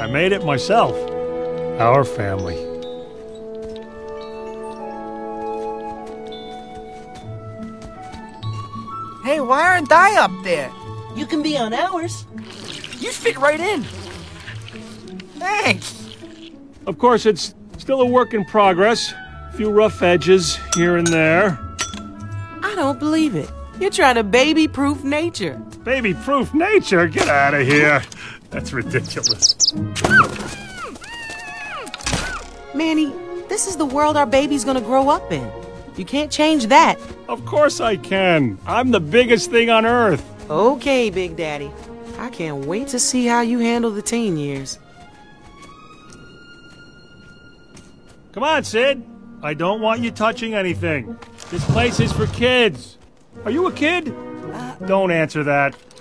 I made it myself. Our family. Hey, why aren't I up there? You can be on ours. You fit right in. Thanks. Of course, it's still a work in progress. A few rough edges here and there. I don't believe it. You're trying to baby-proof nature. Baby-proof nature? Get out of here. That's ridiculous. Manny, this is the world our baby's gonna grow up in. You can't change that. Of course I can. I'm the biggest thing on Earth. Okay, Big Daddy. I can't wait to see how you handle the teen years. Come on, Sid. I don't want you touching anything. This place is for kids. Are you a kid? Don't answer that.